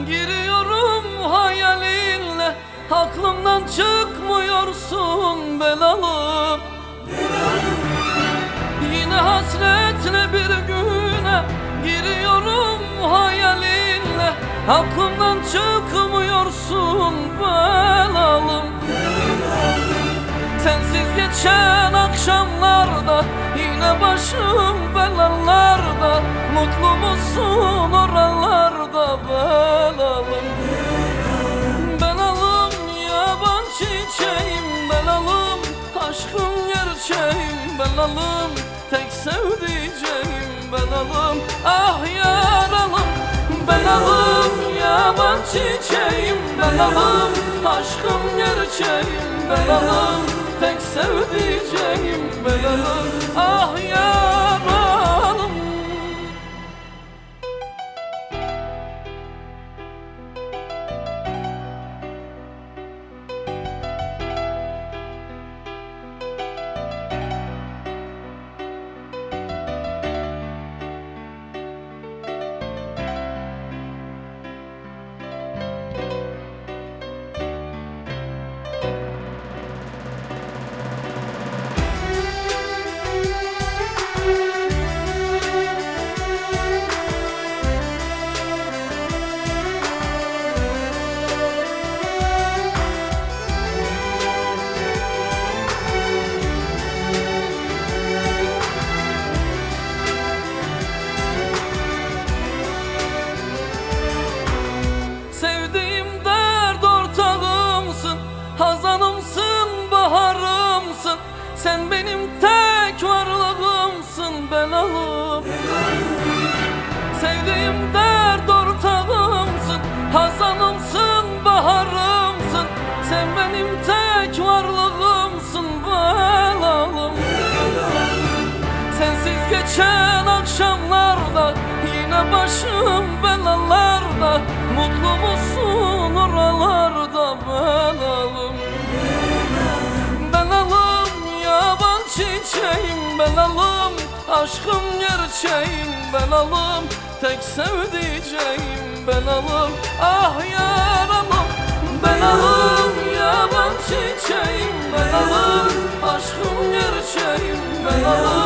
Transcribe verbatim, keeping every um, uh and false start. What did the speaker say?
Giriyorum hayalinle, aklımdan çıkmıyorsun belalım. Yine hasretle bir güne giriyorum hayalinle, aklımdan çıkmıyorsun belalım. Sensiz geçen akşamlarda yine başım belalarda, mutlu musun oralarda belalım? Belalım yaban çiçeğim belalım, aşkım gerçeğim belalım, tek sevdiceğim belalım. Ah yaralım belalım, yaban çiçeğim belalım, aşkım gerçeğim belalım, tek sevdiceğim belalım. Ah yaralım. Hazanımsın, baharımsın, sen benim tek varlığımsın belalım. Sevdiğim dert ortağımsın, hazanımsın, baharımsın, sen benim tek varlığımsın belalım. Sensiz geçen akşamlarda yine başım belalarda, mutlu musun oralarda belalım? Belalım yaban çiçeğim belalım, aşkım gerçeğim belalım, tek sevdiceğim belalım. Ah yaralım belalım, yaban çiçeğim belalım, aşkım gerçeğim belalım,